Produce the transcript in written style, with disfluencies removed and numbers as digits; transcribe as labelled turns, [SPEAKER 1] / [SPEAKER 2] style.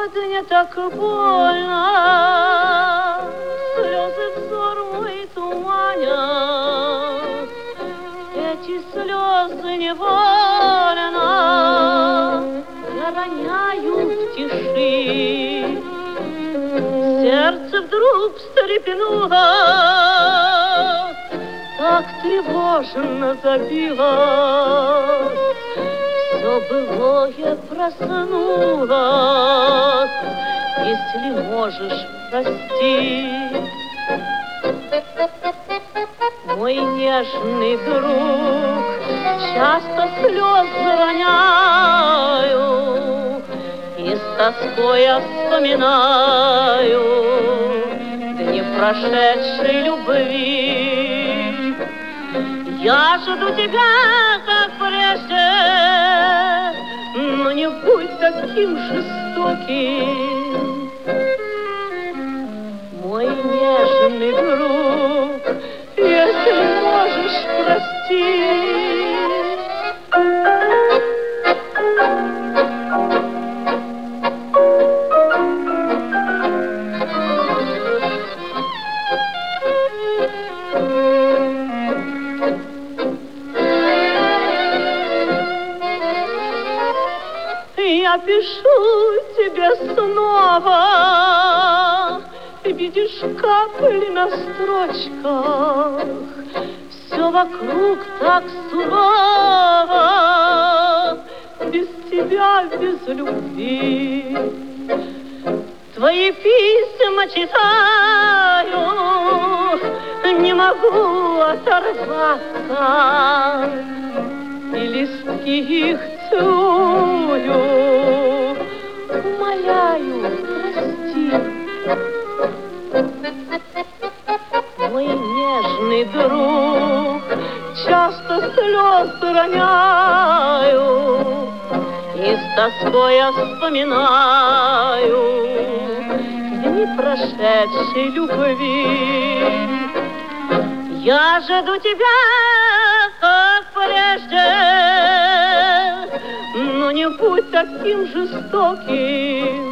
[SPEAKER 1] мне так больно, слезы взор мой туманят, эти слезы невольно я роняю в тиши. Сердце вдруг встрепенулось, так тревожно забилось, все былое проснулось, если можешь, прости. Мой нежный друг, часто слезы роняю, и с тоской я вспоминаю дни прошедшей любви. Я жду тебя, как прежде, но не будь таким жестоким. Мой нежный друг, если можешь, прости. Я пишу тебе снова, видишь капли на строчках, все вокруг так сурово, без тебя, без любви. Твои письма читаю, не могу оторваться, и листки их целую, умоляю, прости. Мой нежный друг, часто слезы роняю, и с тоской я вспоминаю дни прошедшей любви. Я жду тебя, как прежде, но не будь таким жестоким.